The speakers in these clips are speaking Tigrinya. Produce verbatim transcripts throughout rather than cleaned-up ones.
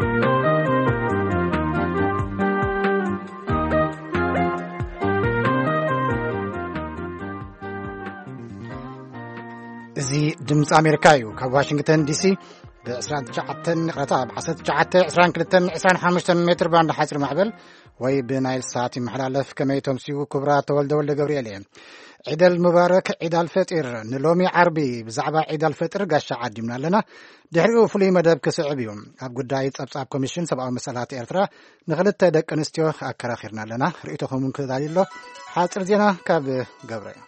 زي دمز أمريكايو كواشنطن دي سي بعشرين تسعة قطع بعشرة تسعة عشرين كلتن عشرين خمسة متر باند حصر معبل وي بنايل ساعة محلالف كما يتمسيو كبرى تولد ولد جبريلين عيد المبارك عيد الفطر نلومي عربي بزعبة عيد الفطر قاش عديمنا لنا دحريو فلي مدب كسعبيهم أب قدايت أبصاب كوميشن سبعة مسألات إرترا نغلط دك أنستيو أكرا خيرنا لنا رأيتهم من كذا دليله حاصر زينا كاب جبريل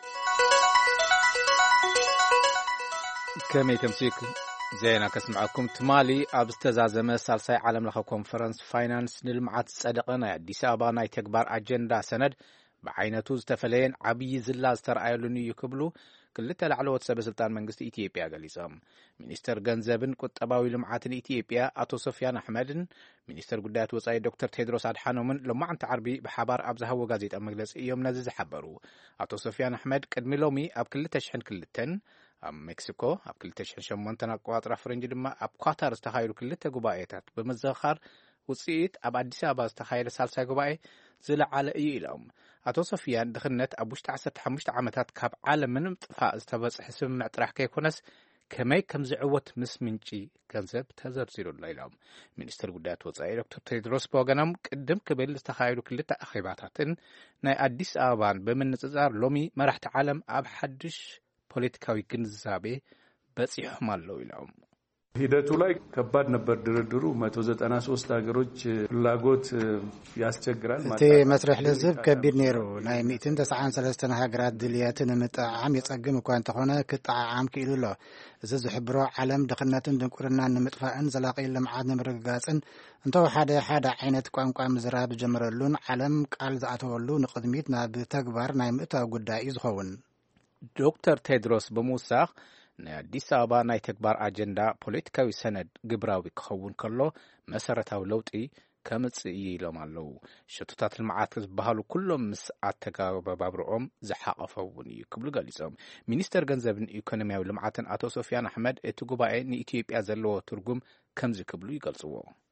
كما يتمسيك زينا كسمعكم تمالي أبستزازمة سالساي عالم لخو كونفرنس فاينانس نلمعات صدقنا أديس أبا ناي تكبار أجندا سند بعينتو زتفلين عبي زلاز ترأيلوني يكبلو كل تلعلوات سبسلطان منغست إثيوبيا قليسام منستر غنزبن قطباوي لمعاتن إثيوبيا أتو سفيان أحمدن منستر قدات وصاي دكتور تيدروس أدحانومن لما عنت عربي بحبار أبزهو غازيت أمغلس إيوم نزيز حبرو أتو سفيان أحمد قدمي لومي أب كل تشحن كلتن أب مكسيكو أب كل تشحن شمونتنا قوات رفرنج لما أب قطر استخايلو كل تقبائيتات بمزاخر وصيت أب أديس أبا استخايل سالساي قبائي زلع على إيلام أتو سفيان دخلنت أبوشت عسرت حمشت عامتات كاب عالم من مطفاء استبس حسب معترح كيكونس كماي كم زعوت مس منشي كنزب تزرزيرو الليلام منستر قدات وصاي دكتور تيدروس بوغنام قدم كبير استخايلو كل تأخيباتاتن ناي أديس آبان بمن نتزار لومي مرحت عالم أب حدش بوليتيكاوي كنزابي بس يحمالو إلام ሂደቱ ላይ ከባድ ነበር ድርድሩ መቶ ዘጠና ሶስት ሀገሮች ፍላጎት ያስቸግራል ማለት ነው መስረሕ ለዝብ ከቢድ ነይሩ ናይ مئة وتسعة وثلاثين ሀገራት ድልያትን ምጣዓም የጸግም እንኳን ተኾነ ክጣዓም ክኢሉሎ እዚ ዝሕብሮ ዓለም ድኽነትን ድንቁርናን ንምጥፋእን ዘላቂ ልምዓት ንምርግጋጽን እንተው ሓደ ሓደ ዓይነት ቋንቋ ምዝራብ ጀመረሉን ዓለም ቃል ዝኣተወሉ ንቅድሚት ናብ ተግባር ናይ ምእታው ጉዳይ ዝኸውን ዶክተር ቴድሮስ በሙሳኽ አዲስ አበባ ናይ ተግባር አጀንዳ ፖለቲካዊ ሰነድ ግብራዊ ክኸውን ከሎ መሰረታዊ ለውጢ ከምጽእ ኢሎም ኣለው ሽቱታት ልምዓት ዝበሃሉ ኩሎም ምስ ኣተጋባብሮኦም ዝሓቐፈውን እዩ ክብሉ ገሊጾም ሚኒስተር ገንዘብን ኢኮኖሚያዊ ልምዓትን አቶ ሶፊያን አሕመድ እቲ ጉባኤ ንኢትዮጵያ ዘለዎ ትርጉም ከምዚ ክብሉ ይገልጽዎ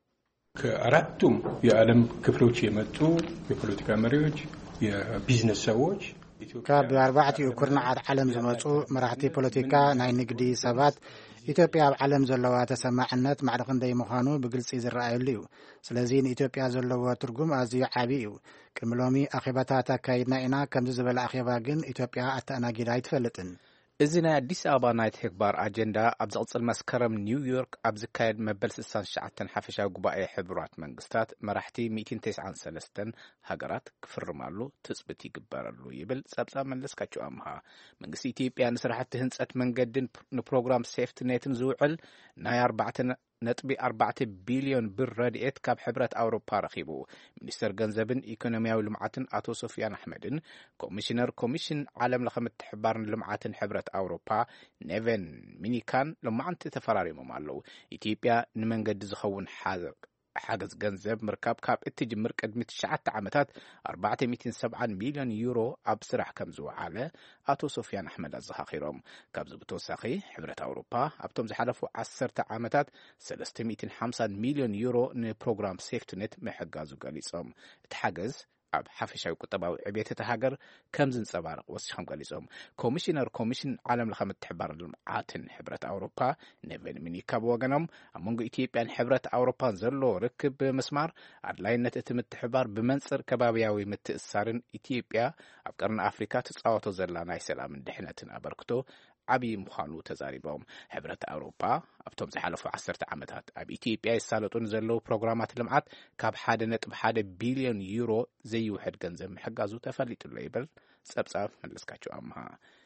ከአራቱም የዓለም ክፍሎች የመጡ የፖለቲካ መሪዎች የቢዝነስ ሰዎች ካብ ኣርባዕተ ኩርናዓት ዓለም ዝመጹ መራሕቲ ፖለቲካ ናይ ንግዲ ሰባት ኢትዮጵያ ኣብ ዓለም ዘለዋ ተሰማዕነት ማዕረግ ክንደይ ምዃኑ ብግልጺ ዝረኣየሉ እዩ ስለዚ ንኢትዮጵያ ዘለዎ ትርጉም ኣዝዩ ዓቢ እዩ ቅድሚ ሎሚ ኣኼባታት ኣካይድና ኢና ከምዚ ዝበለ ኣኼባ ግን ኢትዮጵያ ኣተኣናጊዳ ኣይትፈልጥን እዚ ናይ አዲስ አበባ ናይ ተግባር አጀንዳ ኣብ ዝቕጽል መስከረም ኒውዮርክ ኣብ ዝካየድ መበል ስልሳ ወተስዓተ ሓፈሻዊ ጉባኤ ሕብራት መንግስታት መራሕቲ مئة وتسعة وثلاثين ሃገራት ክፍርማሉ ትጽብት ይግበረሉ ይብል ጸብጻብ መለስካቸው ኣምሃ መንግስቲ ኢትዮጵያ ንስራሕቲ ህንጸት መንገድን ንፕሮግራም ሴፍቲ ኔትን ዝውዕል ናይ ኣርባዕተ ነጥቢ ኣርባዕተ ቢልዮን ብር ረድኤት ካብ ሕብረት ኣውሮፓ ረኺቡ ሚኒስተር ገንዘብን ኢኮኖሚያዊ ልምዓትን አቶ ሶፊያን አሕመድን ኮሚሽነር ኮሚሽን ዓለም ለኸ ምትሕብባርን ልምዓትን ሕብረት ኣውሮፓ ኔቨን ሚኒካን ልምዓንቲ ተፈራሪሞም ኣለው ኢትዮጵያ ንመንገዲ ዝኸውን ሓገዝ ገንዘብ ምርካብ ካብ እትጅምር ቅድሚ ትሽዓተ ዓመታት ኣርባዕተ ሚእቲ ወሰብዓ ሚልዮን ዩሮ ኣብ ስራሕ ከም ዝወዓለ አቶ ሶፊያን አሕመድ ኣዘኻኺሮም ካብዚ ብተወሳኺ ሕብረት ኣውሮፓ ኣብቶም ዝሓለፉ ዓሰርተ ዓመታት ሰለስተ ሚእቲ ወሓምሳ ሚልዮን ዩሮ ንፕሮግራም ሴፍቲኔት ምሕጋዙ ገሊጾም እቲ ሓገዝ ኣብ ሓፈሻዊ ቁጠባዊ ዕብየት እቲ ሃገር ከም ዝንጸባረቕ ወሲኾም ገሊጾም ኮሚሽነር ኮሚሽን ዓለም ለኸ ምትሕብባር ልምዓትን ሕብረት ኣውሮፓ ኔቨን ሚኒካ ብወገኖም ኣብ መንጎ ኢትዮጵያን ሕብረት ኣውሮፓን ዘሎ ርክብ ብምስማር ኣድላይነት እቲ ምትሕብባር ብመንጽር ከባብያዊ ምትእስሳርን ኢትዮጵያ ኣብ ቀርኒ ኣፍሪካ ትጻወቶ ዘላ ናይ ሰላምን ድሕነትን ኣበርክቶ ዓብይ ምዃኑ ተዛሪቦም ሕብረት ኣውሮፓ ኣብቶም ዝሓለፉ ዓሰርተ ዓመታት ኣብ ኢትዮጵያ ይሳለጡን ዘለዉ ፕሮግራማት ልምዓት ካብ ሓደ ነጥቢ ሓደ ቢልዮን ዩሮ ዘይውሕድ ገንዘብ ምሕጋዙ ተፈሊጡሎ ይብል ጸብጻብ መለስካቸው ኣምሃ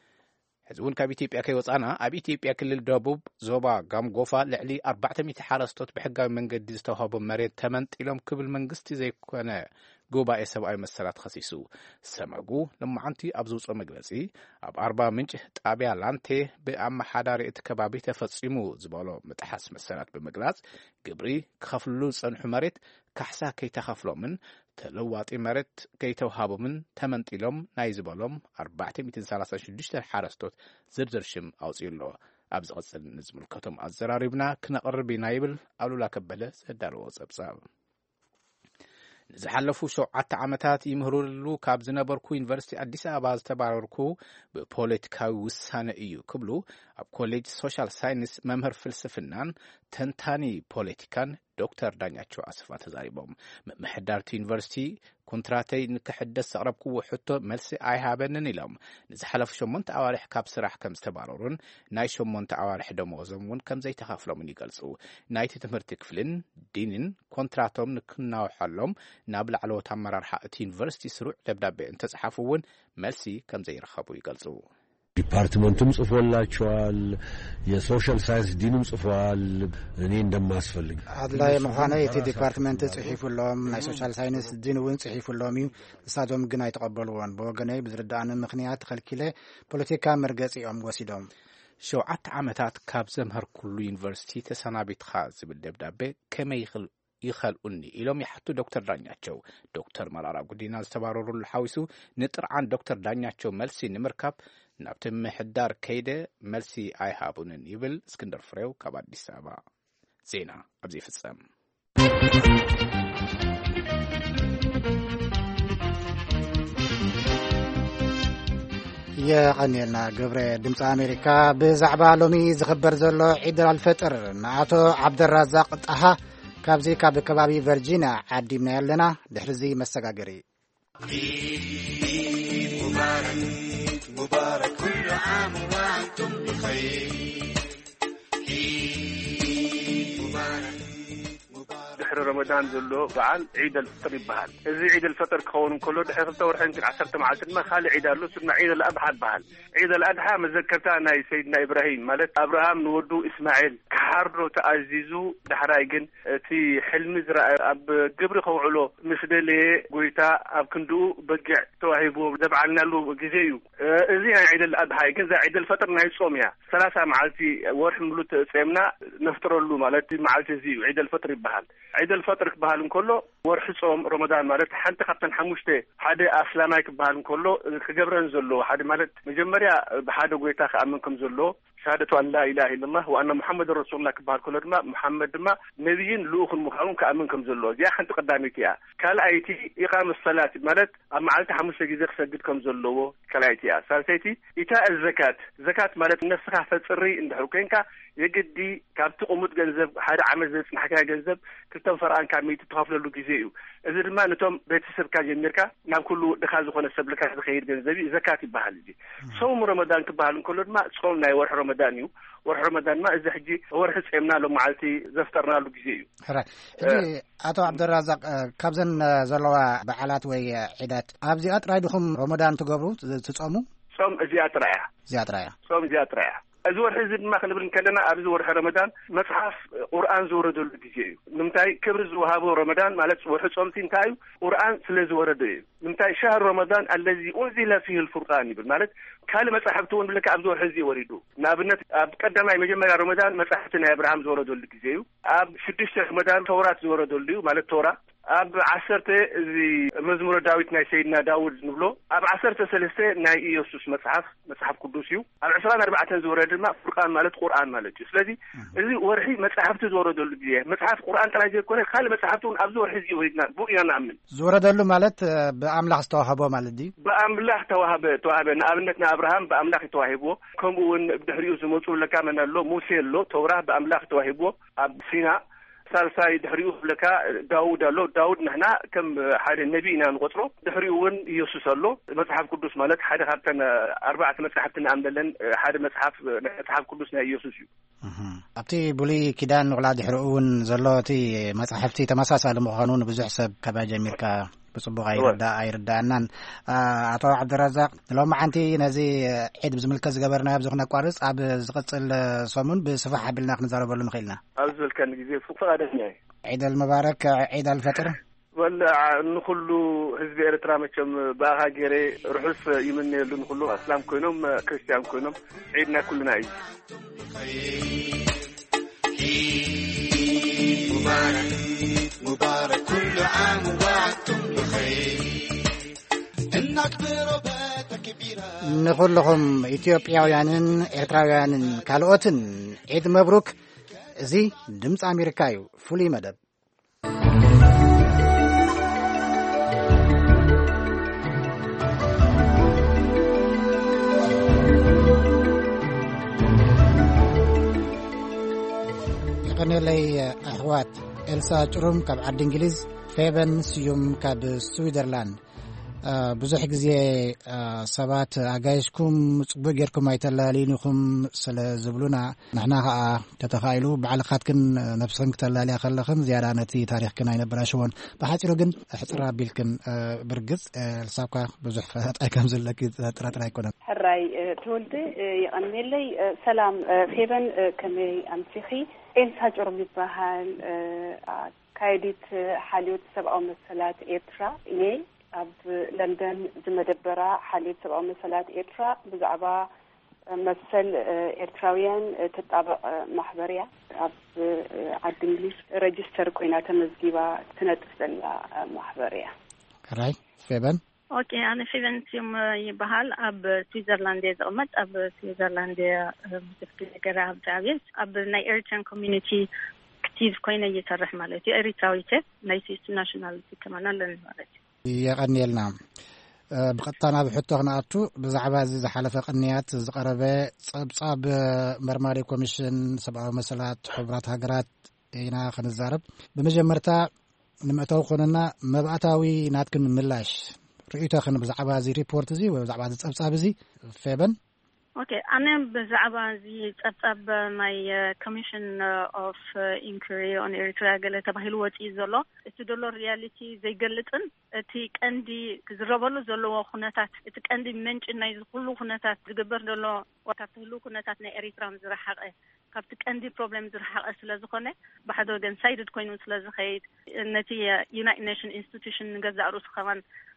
ሕዚ እውን ካብ ኢትዮጵያ ከይወፃና ኣብ ኢትዮጵያ ክልል ደቡብ ዞባ ጋምጎፋ ልዕሊ ኣርባዕተ ሚእቲ ሓረስቶት ብሕጋዊ መንገዲ ዝተዋህቦ መሬት ተመንጢሎም ክብል መንግስቲ ዘይኮነ ጉባኤ ሰብኣዊ መሰላት ኸሲሱ ሰመጉ ልምዓንቲ ኣብ ዝውፅኦ መግለጺ ኣብ ኣርባ ምንጭ ጣብያ ላንቴ ብኣመሓዳሪ እቲ ከባቢ ተፈጺሙ ዝበሎ ምጥሓስ መሰላት ብምግላጽ ግብሪ ክኸፍልሉ ዝጸንሑ መሬት ካሕሳ ከይተኸፍሎምን ተለዋጢ መሬት ከይተውሃቦምን ተመንጢሎም ናይ ዝበሎም ኣርባዕተ ሚእቲ ሰላሳ ወሽዱሽተ ሓረስቶት ዝርዝር ሽም ኣውፂኡሎ ኣብ ዝቕጽል ንዝምልከቶም ኣዘራሪብና ክነቕርብ ኢና ይብል ኣሉላ ከበለ ዘዳለዎ ጸብጻብ ዝሓለፉ ሸውዓተ ዓመታት ይምህሩሉ ካብ ዝነበርኩ ዩኒቨርሲቲ አዲስ አበባ ዝተባረርኩ በፖለቲካዊ ውሳነ እዩ ክብሉ ኣብ ኮሌጅ ሶሻል ሳይንስ መምህር ፍልስፍናን ተንታኒ ፖለቲካን ዶክተር ዳኛቸው አስፋ ተዛሪቦም መምህዳርቲ ዩኒቨርሲቲ ኮንትራተይ ንክሕደስ ዘቕረብክዎ ሕቶ መልሲ ኣይሃበንን ኢሎም ንዝሓለፉ ሸሞንተ ኣዋርሕ ካብ ስራሕ ከም ዝተባረሩን ናይ ሸሞንተ ኣዋርሕ ደመወዞም እውን ከም ዘይተኻፍሎምን ይገልጹ ናይቲ ትምህርቲ ክፍልን ዲንን ኮንትራቶም ንክናውሓሎም ናብ ላዕለዎት ኣመራርሓ እቲ ዩኒቨርሲቲ ስሩዕ ደብዳቤ እንተጽሓፉ እውን መልሲ ከም ዘይረኸቡ ይገልጹ ዲፓርትመንቱም ጽፎላቸዋል የሶሻል ሳይንስ ዲንም ጽፏል እኔ እንደማስፈልግ አድላይ መሆነ እቲ ዲፓርትመንት ጽሒፉሎም ናይ ሶሻል ሳይንስ ዲን እውን ጽሒፉሎም እሳቶም ግን አይተቀበሉውን በወገነይ ብዝርዳእን ምክንያት ተኸልኪለ ፖለቲካ መርገጽኦም ወሲዶም ሸውዓተ ዓመታት ካብ ዘምህር ኩሉ ዩኒቨርሲቲ ተሰናቢትኻ ዝብል ደብዳቤ ከመይ ይኽል ይኸልኡኒ ኢሎም ይሓቱ ዶክተር ዳኛቸው ዶክተር መራራ ጉዲና ዝተባረሩሉ ሓዊሱ ንጥርዓን ዶክተር ዳኛቸው መልሲ ንምርካብ ናብቲ ምሕዳር ከይደ መልሲ ኣይሃቡንን ይብል እስክንድር ፍሬው ካብ አዲስ አበባ ዜና ኣብዚ ፍጸም የቀኒልና ገብረ ድምፂ አሜሪካ ብዛዕባ ሎሚ ዝኽበር ዘሎ ዒድ አልፈጥር ንኣቶ ዓብደራዛቅ ጣሃ ካብዚ ካብ ከባቢ ቨርጂኒያ ዓዲምና ያለና ድሕርዚ መሰጋገሪ مبارك مبارك كل عام وأنتم بخير مبارك دحر رمضان زلو بعد عيد الفطر بهال إذا عيد الفطر كون كله دحر الثور حين عشرة معاشر ما خالي عيد الله سمع عيد الأضحى بهال عيد الأضحى مذكرتنا سيدنا إبراهيم مالت أبراهام نودو إسماعيل كحرو تأزيزو دحرايجن في حلم زرع أب قبر خوعلو مسدلي قويتا أب كندو بقع توهيبو دبعنا له جزيو إذا عيد الأضحى يمكن زي عيد الفطر نهاي صوميا ثلاثة معالتي ورح ملوت سيمنا نفطر له مالت معالتي زيو عيد الفطر بهال عيد الفطر بهالن كله ورح صوم رمضان مالت حتى خطن حموشته حدا أسلامك بهالن كله خجبرن زلو حدا مالت مجمريا بحدا قويتا خأمنكم زلو شهادة أن لا إله إلا الله وأن محمد رسول الله كبار كل ما محمد ما نبيين لوخ المخالون كأمنكم زلو يا حنت قدامتيا كلا أيتي إقام الصلاة مالت أما علت حموش جزء سجدكم زلو كلا أيتيا سالتي إيتاء الزكاة زكاة مالت نسخة فسري إن حركينك يجدي كابت قمت جنزب هذا عمل زي حكاية جنزب كتم فرعان كميت تخافل له جزء إذا ما نتوم بيت السبكة جميركا نعم كله دخل زخون السبلكة خير جنزبي زكاة بحالجي صوم رمضان كبحالن كله ما صوم نايور رمضانيو ورح رمضان ما إذا حجي ورح سئمنا له معلتي زفترنا له جزيو حرا إذا أتو عبد الرزاق كابزن زلوا بعلات وي عدات أبزي أترايدكم رمضان تقبروا تصوموا صوم زيات رايح زيات رايح صوم زيات رايح أزور حزب ما خلينا بنكلنا أبزور رمضان مصحف قرآن زور دول بيجيو نمتاي كبر زوهابو رمضان مالت وحد صومتين تايو قرآن سلز وردي نمتاي شهر رمضان الذي أنزل فيه الفرقان بالمالت كلمة صحبتون بلك أبزور حزي وريدو نابنت أبقدم أي مجمع رمضان مصحفتنا إبراهيم زور دول بيجيو أب شديش رمضان تورات زور دول ليو مالت تورا أب عشرة زي مزمور داوود ناي سيدنا داود نبلو أب عشرة سلسة ناي يوسف مصحف مصحف قدوسيو أب عشرة أربعة زور ما فرقان مالت قرآن مالت سلذي إذا ورحي مصحفت زور دول بيه مصحف قرآن تلاقي كونه خالي مصحفتون أبزور حزي وريدنا بوئنا نعمل زور دول مالت بأملاح توهبو مالت دي بأملاح توهب توهب نابنتنا أبراهام بأملاح توهبو كم ون بدحريو زموتو لك من اللو موسى اللو توراه بأملاح توهبو أب سينا سالساي دحريو لك داود اللو داود نحنا كم حد النبي إن نقطره دحريون يوسف اللو مصحف قدوس مالك حد خدنا أربعة مصحفتنا عملن حد مصحف مصحف قدوسنا يوسف أبتي بولي كدان نغلا دحرون زلوتي مصحفتي تمساسا لمقانون بزح سب كباجة ميركا بصبغ أيردا أيردانان أتو عبد الرزاق لو ما عنتي نزي عيد بزملكز جبرنا بزخنا كوارث أب زقت الصومون بصفحة بالنا خنزار بلون خيلنا أزل كان جزء فوق فقدني عيد المبارك عيد الفطر ولا نخلو حزب إرترا مشم باها جري رحس يمني لنخلو أسلام كونهم كريستيان كونهم عيدنا كلنا عيد مبارك مبارك كل عام وأنتم بخير إنك بربات كبيرة نخلهم إثيوبياويانن إرتراويانن كالوتن عيد مبروك زي دمص أمريكايو فولي مدب يقني لي أحوات إلسا جروم كاب عد إنجليز فيبن سيوم كاب سويدرلاند ብዙሕ ግዜ ሰባት ኣጋይሽኩም ጽቡቕ ጌርኩም ኣይተላሊንኩም ስለ ዝብሉና ንሕና ከዓ ተተኻኢሉ ባዕልኻትክን ነፍስክን ክትላልያ ከለኽን ዝያዳ ነቲ ታሪኽክን ኣይነበራሽዎን ብሓፂሩ ግን ሕፅር ኣቢልክን ብርግጽ ልሳብካ ብዙሕ ፈጣይ ከም ዘለኪ ጥራጥራ ኣይኮነን ሕራይ ተወልደ ይቐኒለይ ሰላም ፌበን ከመይ ኣምሲኺ ኤልሳ ጮርም ይበሃል ካይዲት ሓልዮት ሰብኣዊ መሰላት ኤርትራ እየ ኣብ ለንደን ዝመደበራ ሓልዮት ሰብኣዊ መሰላት ኤርትራ ብዛዕባ መሰል ኤርትራውያን ተጣበቕ ማሕበርያ ኣብ ዓዲ እንግሊዝ ረጅስተር ኮይና ተመዝጊባ ትነጥፍ ዘላ ማሕበርያ ራይ ፌበን ኦኬ ኣነ ፌበን ሲም ይበሃል ኣብ ስዊዘርላንድ ዝቕመጥ ኣብ ስዊዘርላንድ ብዙሕ ነገር ኣብ ዳቤት ኣብ ናይ ኤርትራን ኮሚኒቲ ክቲቭ ኮይነ እየሰርሕ ማለት እዩ ኤርትራዊት ናይ ስዊስ ናሽናሊቲ ከማን ኣለኒ ማለት እዩ يقنيلنا بقطنا بحطه نأتو بزعبة زي حلفة قنيات زقربة صاب مرماري كوميشن سبعة مسألات حبرات هجرات هنا خن الزارب بمجمرتا نمأتو خننا مبعتاوي ناتكن ملاش رأيته خن بزعبة زي ريبورت زي وزعبة زي صاب زي فيبن اوكي انا بزعبه زي تصاب ماي كوميشن اوف انكويري اون ايرترا قال تبهل وتي زلو اتدلو رياليتي زي قلطن تي قندي كزربلو زلو خناتات تي قندي منጭ ناي كله خناتات زغبر دلو وتاتلو خناتات نا ايرترام زرحقه كابت قندي بروبلم زرحقه سلازخونه بحدو دن سايدد كوينو سلازخيد نتي يونايتد نيشن انستيتيوشن غزا روس خوان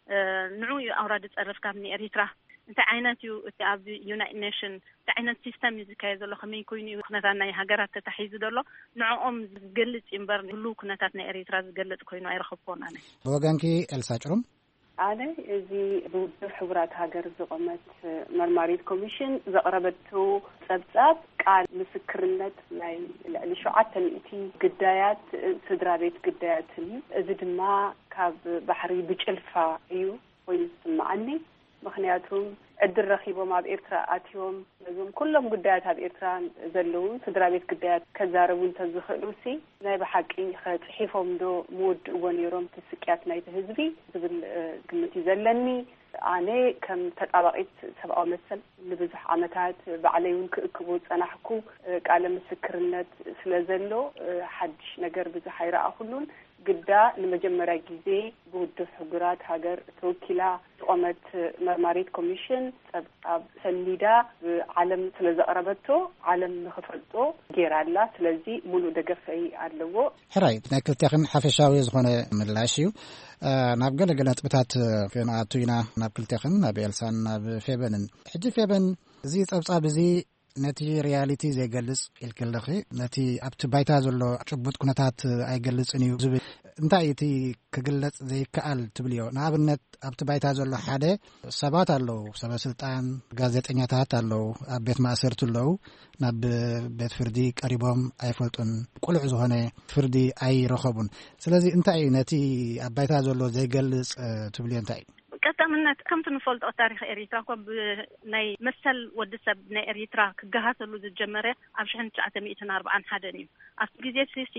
نعو اوراد تصرف كابني ايرترا انت عيناتيو اب يونايتد نيشن تعينات سيستم يزكاي زلو خمي كويني خناتنا هاجرات تتحيز دلو نعوم زغلص ينبر كلو خناتنا اريترا زغلص كوينو ايرخبون انا بوغانكي الساچروم انا ازي بحبرات هاجر زقمت مرماريت كوميشن زقربتو صبصاب قال مسكرنت لاي لشعاتن ايتي قدايات سدرابيت قداياتن ازي دما كاب بحري بجلفا ايو ويسمعني مخنياتهم እድር ረኺቦም ኣብ ኤርትራ ኣትዮም ነዞም ኩሎም ጉዳያት ኣብ ኤርትራ ዘለዉ ስድራቤት ጉዳያት ከዛረቡን ተዝኽእሉሲ ናይ ብሓቂ ከጽሒፎም ዶ ምውድእዎ ነይሮም ትስቅያት ናይቲ ህዝቢ ዝብል ግምት ዘለኒ ኣነ ከም ተጣባቂት ሰብኣዊ መሰል ንብዙሕ ዓመታት ባዕለይውን ክእክቦ ፀናሕኩ ቃለ ምስክርነት ስለዘሎ ሓድሽ ነገር ብዙሕ ኣይረኣኹሉን ግዳ ለመጀመሪያ ጊዜ በውድብ ሕጉራት ሀገር ተወኪላ ተቆመት መርማሪት ኮሚሽን ጸብጣብ ሰኒዳ ዓለም ስለዘቀረበቶ ዓለም ንኽፈልጦ ጌራላ ስለዚህ ሙሉ ደገፈይ ኣለዎ ሕራይ ናክልተኽን ሓፈሻዊ ዝኾነ ምላሽ እዩ ናብ ገለገለ ጥብታት ከናቱይና ናብ ክልተኽን ናብ ኤልሳን ናብ ፌበንን ሕጂ ፌበን እዚ ጸብጻብ እዚ ነቲ ሪያሊቲ ዘይገልጽ ኢልከለኺ ነቲ ኣብቲ ባይታ ዘሎ ጭቡጥ ኩነታት ኣይገልጽን እዩ ዝብል እንታይ እቲ ክግለጽ ዘይከኣል ትብልዮ ንኣብነት ኣብቲ ባይታ ዘሎ ሓደ ሰባት ኣለዉ ሰበስልጣን ጋዜጠኛታት ኣለዉ ኣብ ቤት ማእሰርቲ ኣለዉ ናብ ቤት ፍርዲ ቀሪቦም ኣይፈልጡን ቁልዕ ዝኾነ ፍርዲ ኣይረኸቡን ስለዚ እንታይ እዩ ነቲ ኣብ ባይታ ዘሎ ዘይገልጽ ትብልዮ እንታይ እዩ ቀጠምነት ከምቲ ንፈልጦ ታሪኽ ኤሪትራ ኮብ ናይ መሰል ወድሰብ ናይ ኤሪትራ ክገሃተሉ ዝጀመረ ኣብ ሺሕ ትሽዓተ ሚእትን ኣርባዓን ሓደን እዩ ኣብቲ ግዜ ሲሲ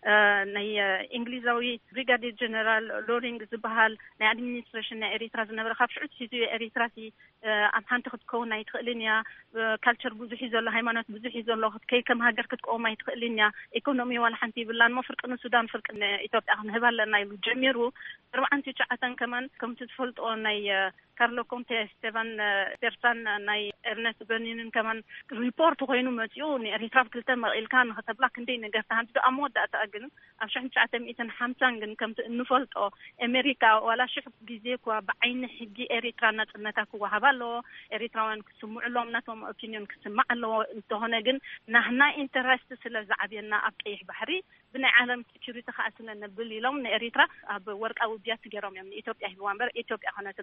ናይ እንግሊዛዊ ብሪጋዴር ጀነራል ሎሪንግ ዝበሃል ናይ ኣድሚኒስትሬሽን ናይ ኤሪትራ ዝነበረ ካብ ሽዑ ሒዙ ኤሪትራ ሲ ኣብ ሓንቲ ክትከውን ኣይትኽእልን እያ ካልቸር ብዙሕ እዩ ዘሎ ሃይማኖት ብዙሕ እዩ ዘሎ ከይ ከም ሃገር ክትቆም ኣይትኽእልን እያ ኢኮኖሚ ዋላ ሓንቲ ይብላን ሞ ፍርቂ ንሱዳን ፍርቂ ኢትዮጵያ ክንህብ ኣለና ኢሉ ጀሚሩ ኣርባዓን ትሽዓተን ከማን ከምቲ ትፈልጦ ናይ ካርሎ ኮንቴ ስቴፋን ፐርሳን ናይ ኤርነስት በርኒንን ከማን ሪፖርት ኮይኑ መጽኡ ንኤሪትራ ክልተ መቂልካ ንኸተብላ ክንደይ ነገር ተሃንዱ ኣመወዳእታ ግን ኣብ ሺሕ ትሽዓተ ሚእትን ሓምሳን ግን ከምቲ እንፈልጦ ኣሜሪካ ዋላ ሽሕ ግዜ እኳ ብዓይኒ ሕጊ ኤሪትራ ናጽነታ ክወሃብ ኣለዎ ኤሪትራውያን ክስምዑሎም ናቶም ኦፒኒዮን ክስማዕ ኣለዎ እንተኾነ ግን ናህና ኢንተረስት ስለ ዝዓብየና ኣብ ቀይሕ ባሕሪ ብናይ ዓለም ሴኩሪቲ ከዓ ስለነብል ኢሎም ንኤሪትራ ኣብ ወርቃዊ ብያት ገይሮም እዮም ንኢትዮጵያ ሂብዋ እምበር ኢትዮጵያ ኮነት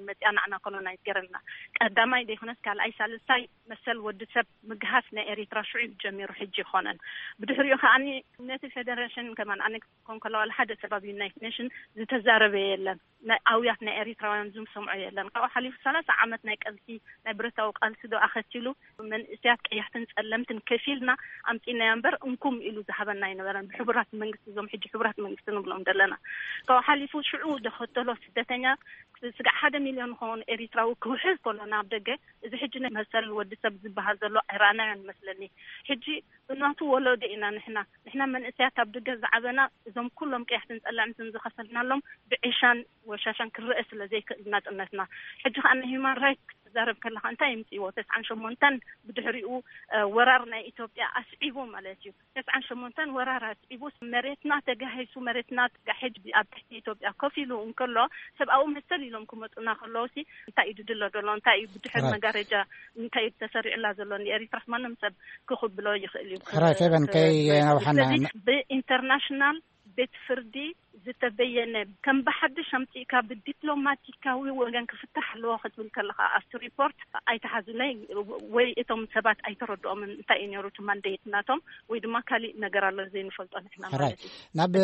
من متيانا عنا كولونايز جرلنا قدما يدي خناس قال أي سالساي مثل ودسب مجهسنا إريترا شعوب جميع حجي خونن بدحريو خاني ناتي فيدريشن كمان أنا كون كلا الحد سبب يونايتد نيشن زتزارب يلا أوياتنا إريترا ينزم سمعي لأن قوا حليف ثلاث عامتنا كألسي نبرتا وقالسي دو أخذتيلو من إسيات يحتنس ألمتن كفيلنا أمتينا ينبر أنكم إلو ذهبنا ينبرن بحبرات منجس زم حجي حبرات منجس نبلهم دلنا قوا حليفو شعوب دخلتلو سدتنا سجع حدا مليون هون إريترا وكوحز كلنا بدقة إذا حجنا مثل ودي سبز بهذا اللو إيرانا مثلني حجي ناتو ولا دينا نحنا نحنا من إسيات بدقة زعبنا زم كلهم كيحتنس ألمتن زخسرنا لهم بعشان وشاشان كالرئيس لزيك الناس الناسنا حجي أنا هيمان رايك زارب كلها أنت يمتي وتسعن شمونتان بدحريقو ورارنا إثيوبيا أسعيبو مالتيو تسعن شمونتان ورار أسعيبو مريتنا تجهزوا مريتنا تجهز بأبتحت إثيوبيا كفيلو أنكله سبقوا مثلي لهم كمتنا خلوسي أنت يدلوا دلون أنت بدحر مجارجة أنت يتسرع الله زلون يري رحمن نمسب كخب بلا يخليهم خراي فين كي نوحنا بإنترناشنال بتفردي زتبين كم بحد شمتيكا بالدبلوماتيكاوي وغان كفتح الوقت بالكلها أستو ريبورت أي تحزلي ويتم سبات أي تردوا من تأيين يروت مانديتناتهم ويدما كالي نقرأ لزين فلطان إحنا خراي ناب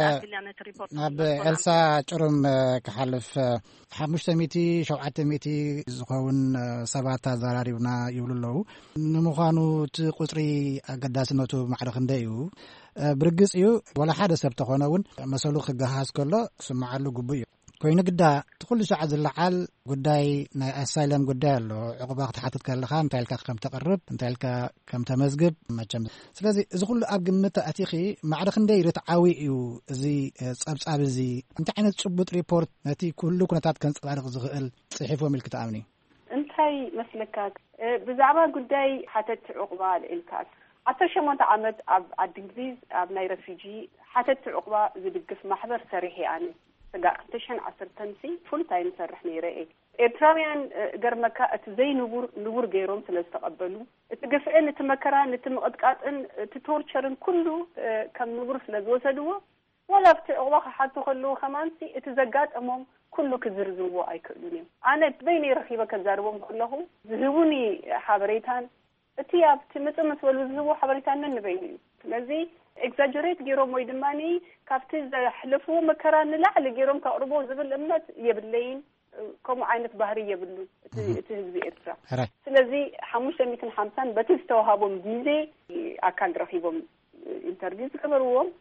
ناب إلسا ترم كحلف حمشت ميتي شوعت ميتي زخون سبات زراريبنا يولو نمخانو تقصري قداسنوتو معرخنديو برجس يو ولا حدا سبت خوناون مسلوخ جهاز كله سمعلو قبيه كوين قدا تقول ساعة العال قداي نا أسايلم قدا له عقبة تحطت كالخام تالك كم تقرب تالك كم تمزجب ما جم سلازي زقول أبجم متى أتيخي معرخ ندير تعاوي يو زي أبس أبزي أنت عينت تشبط ريبورت نتي كله كنا تات كنت عارف زغل صحيح وملك تعامني أنت هاي مسلكك بزعبة قداي حتى عقبة الكاس عطر شمونت عمد عبد الإنجليز عب ناي رفيجي حتى عقبة زدقف محضر سريحي يعني تقاقتشن عصر تنسي فول تايم سرحني رأي إتراويان قرمكا اتزي نبور نبور غيرهم سلستقبلوا اتقفئن اتمكران اتمقدقاتن تتورشرن كله كم نبور سلزوسدوا ولا فتعقبة حتى خلوه خمانسي اتزقات امهم كله كزرزوا اي كلوني انا بيني رخيبة كزاروهم كله زهوني حابريتان اتياب تمتمت والوزهو حبريتان نبيني لذي exaggerate جيروم ويدماني كافتز حلفو مكران لا لجيروم كقربو زبل امنت يبلين كم عينة بحرية بلو تهزي إرترا لذي حموش ميتن حمسان بتستوهابهم جيزي أكاد رخيبهم انترفيوز كبروهم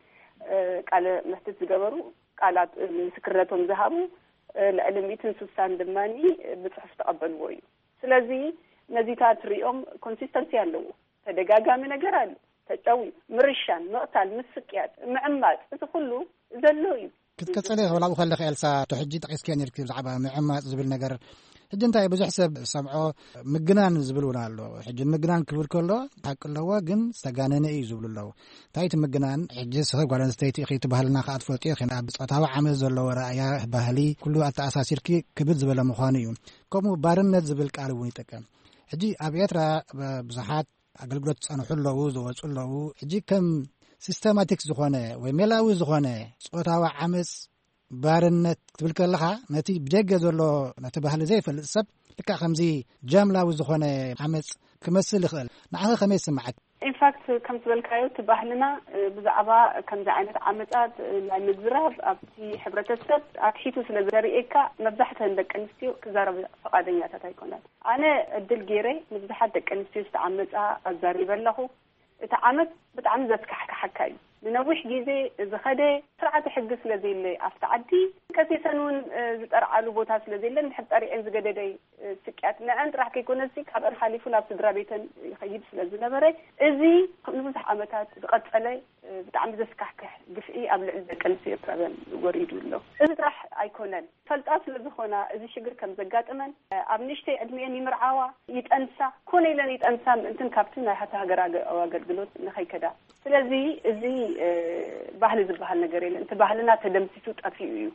قال محتز كبرو قالات مسكرتهم ذهبوا لأن ميتن سوسان دماني بتصحف تقبلوا لذي نزيتات ريوم كونسيستنسي አለው ተደጋጋሚ ነገር አለ ተጫዊ ምርሻን መቅታል መስቅያት معمات እዚ ሁሉ ዘሎ እዩ ክትከጸለ ወላው خلخ ኤልሳ ተሕጂ ጠቂስከን ይርክብ ዛዕባ معمات ዝብል ነገር ሕጂ እንታይ ብዙሕ ሰብ ሰምዖ ምግናን ዝብሉና ኣሎ ሕጂ ምግናን ክብል ከሎ ታቅለዋ ግን ዝተጋነነ እዩ ዝብሉለው ታይት ምግናን ሕጂ ሰብ ጓለን ስቴት እኺ ትባህልና ካትፈልጥ ይኽና ብጾታዊ ዓመት ዘሎ ወራያ ባህሊ ኩሉ ኣተኣሳሲርኪ ክብል ዝበለ ምዃኑ እዩ ከምኡ ባርነት ዝብል ቃል እውን ይጠቀም حجي أبيترا بزحات أقلقلت أنا حلو وزوجله حجي كم سيستماتيك زخانة وملاوي زخانة صوتها وعمس بارنت تبلك لها نتي بججز ولا نتبه لزي فالسب لك خمسي جاملة وزخانة عمس كمسل خل نعها خميس معك in fact كم تبلكايو تبهلنا بزعبا كم زعانة عمتات لمزراب أبتي حبرة السب أكحيتو سلزاري إيكا مبزحت عندك أنستيو كزارب فقادية تتايكونا أنا الدل جيري مبزحت عندك أنستيو استعمتها الزاري بلهو اتعمت بتعمل ذاتك حكا حكاي لنوح جيزي زخده سرعة حقس لذي اللي أفتعدي كثي سنون زترعالو بوتاس لذي اللي نحب طريقين زقددي سكيات لأنت راح كيكون السيك حبقى الحاليفو لابت درابيتن يخيب سلزي نبري إذي نفسح عمتات قد فلي بتعمل ذاتك حكا قفئي قبل عندك أنسي طبعا وريدو له إذي راح أيكونن فلتقاس لذخونا إذي شقر كم زقات أمن أبنشتي أدميان يمرعاوا يتأنسى كوني لن يتأنسى انتن كابتنا حتى هقر أواقر قلوت نخي كدا ስለዚህ እዚ ባህል ዝበሃል ነገር የለን እቲ ባህልና ተደምሲሱ ጠፊኡ እዩ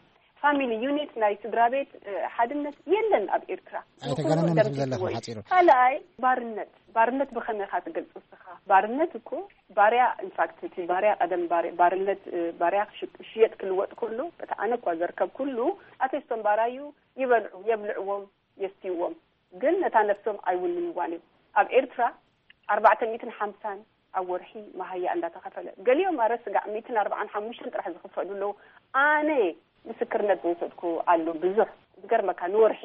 family unit ናይ ስድራቤት ሓድነት የለን ኣብ ኤርትራ ኣይተገናነ ምትዘለኹ ሓፂሩ ካልኣይ ባርነት ባርነት ብኸመይ ካ ትገልጽ ውስኻ ባርነት እኮ ባርያ ኢንፋክት እቲ ባርያ ቀደም ባርያ ባርነት ባርያ ሽየጥ ክልወጥ ኩሉ በተኣነ እኳ ዘርከብ ኩሉ ኣተስቶም ባራዩ ይበልዑ የብልዕዎም የስትይዎም ግን ነታ ነፍሶም ኣይውንንዋን ኣብ ኤርትራ ኣርባዕተ ሚእትን ሓምሳን ኣብ ወርሒ ማህያ እንዳተኸፈለ ገሊኦም ኣረስ ጋዕ ሚእትን ኣርባዓን ሓሙሽተን ጥራሕ ዝኽፈሉለው ኣነ ምስክርነት ወሰድኩ አሉ ብዙሕ ዝገርመካ ንወርሒ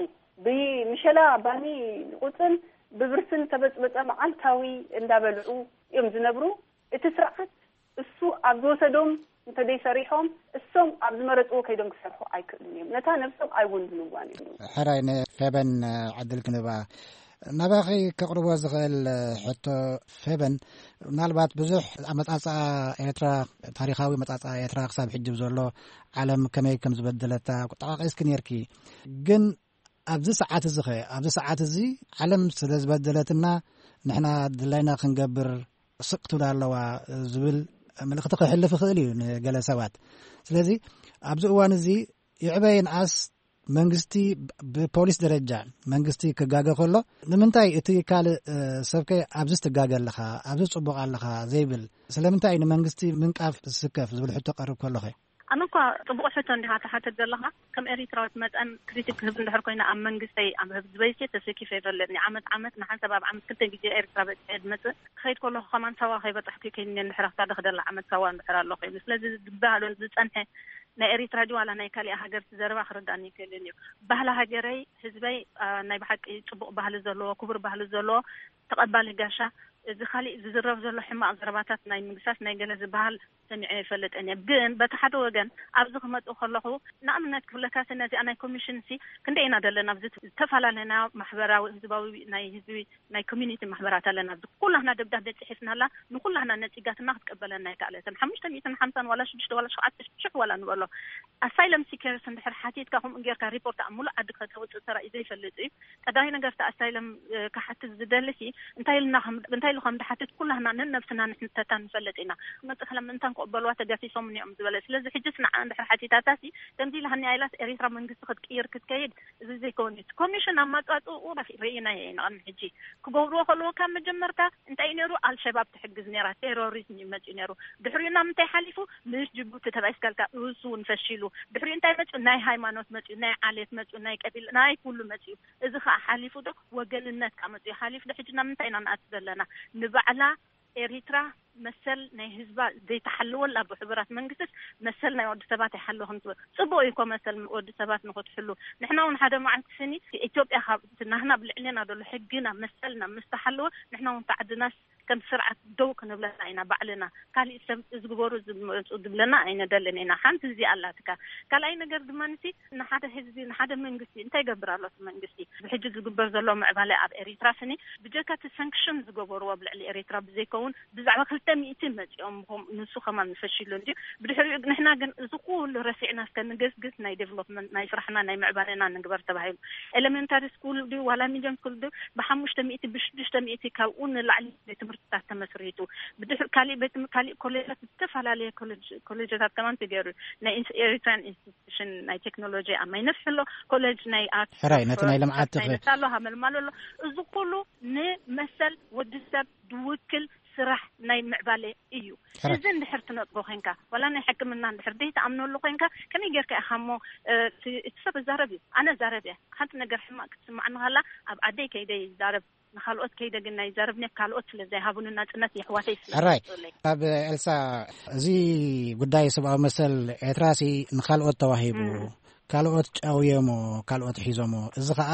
ብምሸላ ባኒ ቁጥን ብብርስን ተበጽበጸ መዓልታዊ እንዳበልዑ እዮም ዝነብሩ እቲ ስርዓት እሱ ኣብ ዝወሰዶም እንተደይ ሰሪሖም እሶም ኣብ ዝመረጽዎ ከይዶም ክሰርሑ ኣይክእሉን እዮም ነታ ነፍሶም ኣይውንንዋን እዩ ሕራይ ነፈበን ዓድል ክንባ ናባኺ ከቕርቦ ዝኽእል ሕቶ ፈበን ምናልባት ብዙሕ ኣመጻጽኣ ኤርትራ ታሪኻዊ መጻጽኣ ኤርትራ ክሳብ ሕጅብ ዘሎ ዓለም ከመይ ከም ዝበደለታ ቁጠቃቂስኪ ነርኪ ግን ኣብዚ ሰዓት እዚ ኸ ኣብዚ ሰዓት እዚ ዓለም ስለ ዝበደለትና ንሕና ድላይና ክንገብር ስቕ ትብል ኣለዋ ዝብል መልእኽቲ ክሕልፍ ይኽእል እዩ ንገለ ሰባት ስለዚ ኣብዚ እዋን እዚ ይዕበይን ኣስ መንግስቲ በፖሊስ ደረጃ መንግስቲ ክጋገ ከሎ ንምንታይ እቲ ካልእ ሰብከ ኣብዚ ትጋገ ኣለኻ ኣብዚ ጽቡቕ ኣለኻ ዘይብል ስለምንታይ ንመንግስቲ ምንቃፍ ዝስከፍ ዝብል ሕቶ ቀርብ ከሎ ኸ ኣነ እኳ ጽቡቕ ሕቶ እንዲኻ ተሓትት ዘለኻ ከም ኤሪትራዊት መጠን ክሪቲክ ክህብ እንድሕር ኮይና ኣብ መንግስተይ ኣብ ህዝበይሴ ተሰኪፈ ይፈለጥኒ ዓመት ዓመት ንሓንሰብ ኣብ ዓመት ክልተ ግዜ ኤርትራ በፅሐ ድመፅእ ክኸይድ ከለኹ ከማን ሰባ ከይበፅሕኩ ከይኒ እንድሕር ክሳደ ክደላ ዓመት ሰባ እንድሕር ኣሎ ኮይኑ ስለዚ ዝበሃሉን ዝጸንሐ ናይ ኤሪትራ ዲ ዋላ ናይ ካልእ ሃገር ዘረባ ክርዳእኒ ይክእልን እዩ ባህሊ ሃገረይ ህዝበይ ናይ ብሓቂ ጽቡቕ ባህሊ ዘለዎ ክቡር ባህሊ ዘለዎ ተቐባሊ ጋሻ እዚ ካልእ ዝዝረብ ዘሎ ሕማቕ ዘረባታት ናይ መንግስታት ናይ ገለ ዝበሃል ሰሚዐ ይፈልጥን ግን በቲ ሓደ ወገን ኣብዚ ክመጽኡ ከለኹ ንኣብነት ክብለካ ነዚ ናይ ኮሚሽን ሲ ክንደይ ኢና ዘለና ኣብዚ ዝተፈላለየና ማሕበራዊ ህዝባዊ ናይ ህዝቢ ናይ ኮሚኒቲ ማሕበራት ኣለና ኩላህና ደብዳቤ ጽሒፍናላ ንኩላህና ነጽጋትና ክትቀበለና ይካለተን ሓሙሽተ ሚእትን ሓምሳን ዋላ ሽዱሽተ ዋላ ሸውዓተ ሽሕ ዋላ ንበሎ ኣሳይለም ሲከርስ እንድሕር ሓቲትካ ከምኡ ጌርካ ሪፖርት ኣብ ሙሉእ ዓዲ ከተውፅእ ተራእዩ ዘይፈልጥ እዩ ቀዳማይ ነገር እቲ ኣሳይለም ክሓትት ዝደልሲ እንታይ ኢልና እንታይ ኢሉ ከም ድሓትት ኩላህና ንነብስና ንሕተታ ንፈልጥ ኢና መጽእ ለምንታን ክቕበልዋ ተገፊሶም ንኦም ዝበለ ስለዚ ሕጅስ ንዓ እንድሕር ሓቲታታሲ ከምዚ ኢላህኒ ኣይላስ ኤሪትራ መንግስቲ ክትቅይር ክትከይድ እዚ ዘይኮነ ኮሚሽን ኣብ ማጣጥኡ ርኢና ኢና ሕጂ ክገብርዎ ከለዎ ካብ መጀመርታ እንታይ ነይሩ አልሸባብ ትሕግዝ ነራ ቴሮሪዝም ይመጽእ ነይሩ ድሕሪና ምንታይ ሓሊፉ ምስ ጅቡቲ ተባይስካልካ እሱ ንፈሽሉ ድሕሪ እንታይ መጽእ ናይ ሃይማኖት መጽእ ናይ ዓሌት መጽእ ናይ ቀቢል ናይ ኩሉ መጽእ እዚ ኸ ሓሊፉ ዶ ወገንነት ካብ መጽእ ሓሊፉ ድሕጂና ምንታይ ኢና ንኣት ዘለና ንባዕላ ኤሪትራ መሰል ናይ ህዝባ ዘይተሓልወላ ብሕብራት መንግስትስ መሰል ናይ ወዲ ሰባት ይሓልወኹም ትብል ጽቡቕ እኮ መሰል ወዲ ሰባት ንኽትሕሉ ንሕና እውን ሓደ መዓልቲ ስኒ ኢትዮጵያ ካብ ናህና ብልዕልና ደሎ ሕግና መሰልና ምስተሓልወ ንሕና እውን ተዓድናስ ከም ስርዓት ደው ክንብለና ኢና ባዕልና ካልእ ሰብ ዝግበሩ ዝመፁ ድብለና ኣይነደልን ኢና ሓንቲ እዚ ኣላትካ ካልኣይ ነገር ድማ ንሲ ንሓደ ህዝቢ ንሓደ መንግስቲ እንታይ ገብር ኣሎ መንግስቲ ብሕጂ ዝግበር ዘሎ ምዕባለ ኣብ ኤሪትራ ስኒ ብጀካት ሳንክሽን ዝገበርዎ ብልዕሊ ኤሪትራ ብዘይከውን ብዛዕባ ክልተ ሚእትን መጽኦም ንሱ ከማን ንፈሽሉ እንጂ ብድሕሪኡ ንሕና ግን እዚ ኩሉ ረሲዕና እስከንገስግስ ናይ ዴቨሎፕመንት ናይ ስራሕና ናይ ምዕባለና ንግበር ተባሂሉ ኤሌመንታሪ ስኩል ዲ ዋላ ሚድየም ስኩል ዲ ብሓሙሽተ ሚእቲ ብሽዱሽተ ሚእቲ ካብኡ ንላዕሊ ትምህርትታት ተመስሪቱ ብድሕሪ ካልእ ቤት ካልእ ኮሌጃት ዝተፈላለዩ ኮሌጅ ኮሌጃት ከማን ትገሩ ናይ ኤሪትራን ኢንስቲትዩሽን ናይ ቴክኖሎጂ ኣማይ ነፍሕሎ ኮሌጅ ናይ ኣርት ሕራይ ነቲ ናይ ልምዓት ተኸታሎ ሃመልማለሎ እዚ ኩሉ ንመሰል ወዲሰብ ድውክል ስራሕ ናይ ምዕባለ እዩ እዚ እንድሕር ትነጥቦ ኮይንካ ወላ ናይ ሕክምና እንድሕር ደይ ተኣምነሉ ኮይንካ ከመይ ጌርካ ኢኻሞ እትሰብ ዛረብ እዩ ኣነ ዛረብ እያ ሓንቲ ነገር ሕማቅ ክትስማዕኒ ኸላ ኣብ ዓደይ ከይደይ ዛረብ ንኻልኦት ከይደ ግን ናይ ዛረብኒ ካልኦት ስለዘይሃቡንና ፅነት የሕዋተይ ሕራይ ኣብ ኤልሳ እዚ ጉዳይ ሰብኣዊ መሰል ኤርትራሲ ንኻልኦት ተዋሂቡ ካልኦት ጫውየሞ ካልኦት ሒዞሞ እዚ ከዓ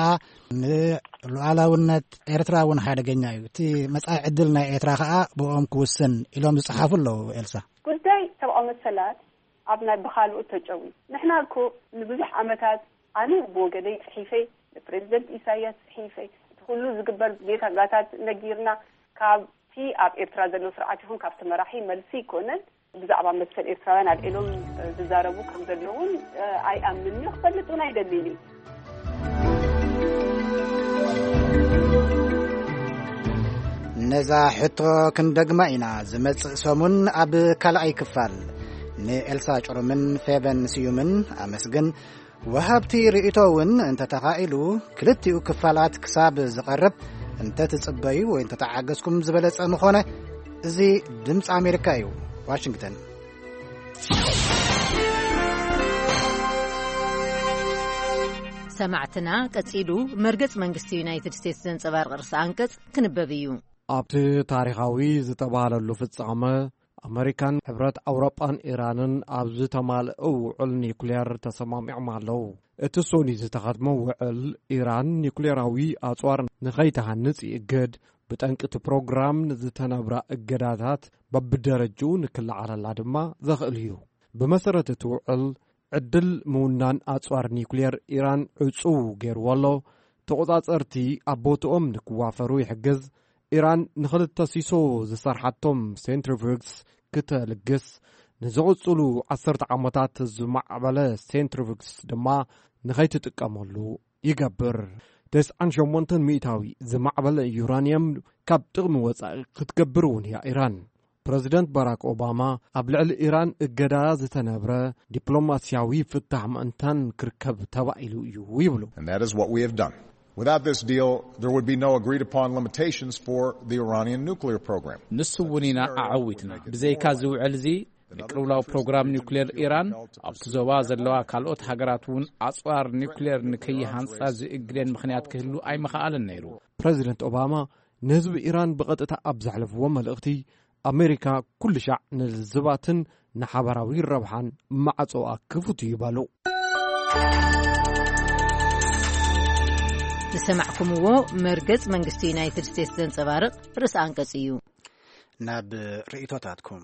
ንሉዓላውነት ኤርትራ እውን ሓደገኛ እዩ እቲ መጻኢ ዕድል ናይ ኤርትራ ከዓ ብኦም ክውስን ኢሎም ዝፅሓፉ ኣለዉ ኤልሳ ጉዳይ ሰብኣዊ መሰላት ኣብ ናይ ብኻልኦት ተጨዊ ንሕና እኮ ንብዙሕ ዓመታት ኣነ ብወገደይ ፅሒፈይ ንፕሬዚደንት ኢሳያስ ፅሒፈይ እቲ ኩሉ ዝግበር ጌታጋታት ነጊርና ካብቲ ኣብ ኤርትራ ዘሎ ስርዓት ይኹን ካብቲ መራሒ መልሲ ይኮነን ብዛዕባ መሰል ኤርትራውያን ኣልዒሎም ዝዛረቡ ከም ዘለውን ኣይኣምንን ክፈልጥ እውን ኣይደሊኒ ነዛ ሕቶ ክንደግማ ኢና ዝመጽእ ሰሙን ኣብ ካልኣይ ክፋል ንኤልሳ ጭሩምን ፌበን ስዩምን ኣመስግን وهابتي رئيتون انت تقائلو كلتيو كفالات كساب زقرب انت تصبيو وانت تعاقزكم زبلص مخونه ازي دمص امريكايو واشنطن سمعتنا قصيدو مرغص منግስት ዩናይትድ ስቴትስ ዘንጸባርቅ ርዕሰ አንቀጽ ክንበብዩ ኣብቲ ታሪኻዊ ዝተባሃለሉ ፍጻመ ኣሜሪካን ሕብረት ኣውሮጳን ኢራንን ኣብ ዝተማልኡ ውዕል ኒኩሌር ተሰማሚዖም ኣለዉ እቲ ሶኒ ዝተኸድሞ ውዕል ኢራን ኒኩሌራዊ ኣጽዋር ንኸይተሃንጽ ይእገድ ብጠንቅቲ ፕሮግራም ዝተነብራ እገዳታት በብደረጃኡ ንክልዓለላ ድማ ዘኽእል እዩ ብመሰረት እቲ ውዕል ዕድል ምውናን ኣጽዋር ኒኩሌር ኢራን ዕጹው ገይርወሎ ተቆጻጸርቲ ኣቦቶኦም ንክዋፈሩ ይሕግዝ ኢራን ንኽልተ ሲሶ ዝሰርሓቶም ሴንትሪፉግስ ክትልግስ ንዝቕጽሉ ዓሰርተ ዓመታት ዝማዕበለ ሴንትሪፉግስ ድማ ንኸይትጥቀመሉ ይገብር ተስዓን ሸሞንተ ሚእታዊ ዝማዕበለ ዩራኒየም ካብ ጥቕሚ ወጻኢ ክትገብር እውን እያ ኢራን ፕሬዚደንት ባራክ ኦባማ ኣብ ልዕሊ ኢራን እገዳ ዝተነብረ ዲፕሎማስያዊ ፍታሕ ምእንታን ክርከብ ተባኢሉ እዩ ይብሉ And that is what we have done. Without this deal, there would be no agreed upon limitations for the Iranian nuclear program. ንስውኒና ኣዓዊትና ብዘይካ ዝውዕል ዚ ንቅርብላዊ ፕሮግራም ኒውክሌር ኢራን ኣብቲ ዞባ ዘለዋ ካልኦት ሃገራት እውን ኣጽዋር ኒውክሌር ንከይሃንጻ ዝእግደን ምኽንያት ክህሉ ኣይመኽኣልን ነይሩ ፕሬዚደንት ኦባማ ንህዝቢ ኢራን ብቐጥታ ኣብ ዘሕለፍዎ መልእኽቲ ኣሜሪካ ኩሉ ሻዕ ንዝባትን ንሓበራዊ ረብሓን ማዕጾኣ ክፉት ይባሉ ንሰማዕኩምዎ መርገጽ መንግስቲ ዩናይትድ ስቴትስ ዘንጸባርቕ ርዕሰ አንቀጽ እዩ ናብ ርእይቶታትኩም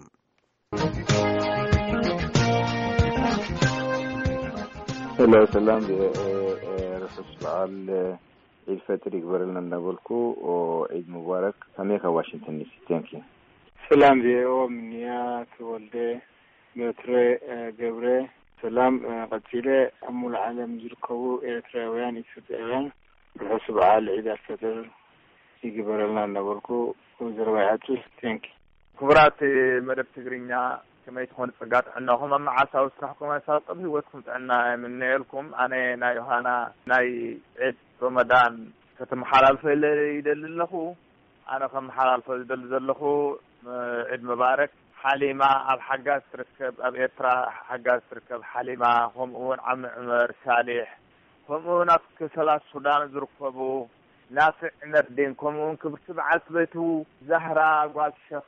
ሄሎ ሰላም ረሱል በዓል ዒድ ፈጥር ይግበርልና እናበልኩ ዒድ ሙባረክ ከመይ ከዋሽንግተን ዲሲ ቴንክ ዩ ሰላም ዜኦ ምንያ ተወልደ ሜትረ ገብረ ሰላም ቀፂለ አሙል ዓለም ዝርከቡ ኤርትራውያን ኢትዮጵያውያን ርሑስ በዓል ዒድ አልፈጥር ይግበርልና እናበልኩ ዘረባያቱ ቴንክ ዩ ክቡራት መደብ ትግርኛ ከመይ ትኾን ጽጋት ዕናኹም ኣብ መዓልታዊ ስራሕኩም ኣሳልጠብ ህይወትኩም ጥዕና የምንየልኩም ኣነ ናይ ዮሃና ናይ ዒድ ረመዳን ከተመሓላልፈ ይደሊ ኣለኹ ኣነ ከመሓላልፈ ዝደሊ ዘለኹ ዒድ ሙባረክ ሓሊማ ኣብ ሓጋዝ ትርከብ ኣብ ኤርትራ ሓጋዝ ትርከብ ሓሊማ ከምኡውን ዓሚ ዑመር ሳሌሕ ከምኡውን ኣብ ክሰላት ሱዳን ዝርከቡ ናፍዕ ነርዴን ከምኡውን ክብርቲ በዓልቲ ቤቱ ዛህራ ጓል ሸኽ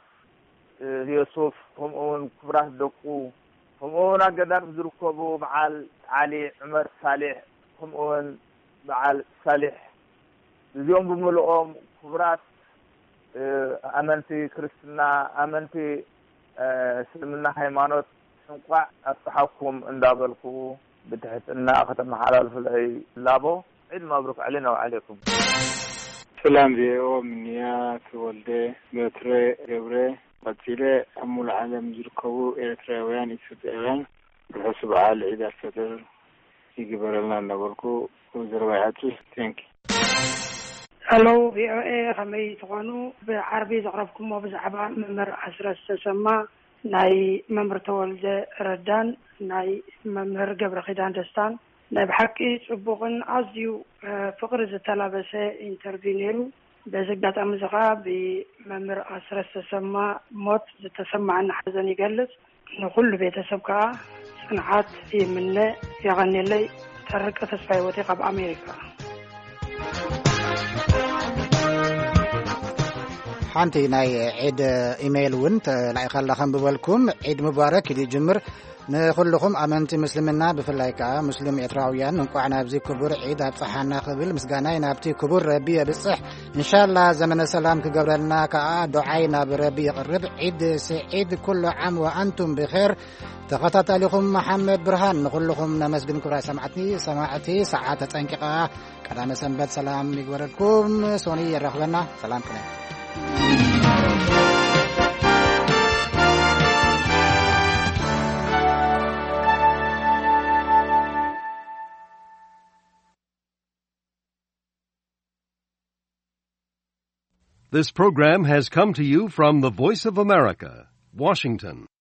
ዮሱፍ ከምኡውን ክብራት ደቁ ከምኡውን ኣገዳር ዝርከቡ በዓል ዓሊ ዑመር ሳሌሕ ከምኡውን በዓል ሳሌሕ እዚኦም ብምልኦም ክብራት ኣመንቲ ክርስትና ኣመንቲ እስልምና ሃይማኖት እንቋዕ ኣጽሓኩም እንዳበልኩ ብትሕትና ከተመሓላልፉ ለይ ላቦ ዒድ መብሩክ ዓለይና ወዓለይኩም ሰላም ዜኦ ምንያ ተወልደ ሜትረ ገብረ ቀፂለ አሙል ዓለም ዝርከቡ ኤርትራውያን ኢትዮጵያውያን ርሑስ በዓል ዒድ አልፈጥር ይግበርልና እናበልኩ ዘረባያቱ ቴንክ ሄሎ ቪኦኤ ከመይ ትኾኑ ብዓረቢ ዘቕረብኩሞ ብዛዕባ መምህር ኣስረስ ተሰማ ናይ መምህር ተወልደ ረዳን ናይ መምህር ገብረ ኺዳን ደስታን ናይ ብሓቂ ጽቡቕን ኣዝዩ ፍቕሪ ዝተላበሰ ኢንተርቪው ነይሩ በዚ ኣጋጣሚ እዚ ኸዓ ብመምህር ኣስረስ ተሰማ ሞት ዝተሰማዐና ሓዘን ይገልጽ ንኹሉ ቤተሰብ ከዓ ጽንዓት ይምነ የቐኒለይ ተረቀ ተስፋ ህይወቴ ካብ ኣሜሪካ ሓንቲ ናይ ዒድ ኢሜይል እውን ተላኢኸላ ከንብበልኩም ዒድ ሙባረክ ኢሉ ይጅምር ንኹልኹም ኣመንቲ ምስልምና ብፍላይ ከዓ ሙስሊም ኤርትራውያን እንኳዕ ናብዚ ክቡር ዒድ ኣብፅሓና ክብል ምስጋናይ ናብቲ ክቡር ረቢ የብፅሕ እንሻላ ዘመነ ሰላም ክገብረልና ከዓ ዱዓይ ናብ ረቢ ይቕርብ ዒድ ስዒድ ኩሉ ዓም ወአንቱም ብኸይር ተኸታታሊኹም መሐመድ ብርሃን ንኹልኹም ነመስግን ክብራይ ሰማዕቲ ሰማዕቲ ሰዓት ተጠንቂቓ ቀዳመ ሰንበት ሰላም ይግበረልኩም ሶኒ የረኽበና ሰላም ክነ This program has come to you from the Voice of America, Washington.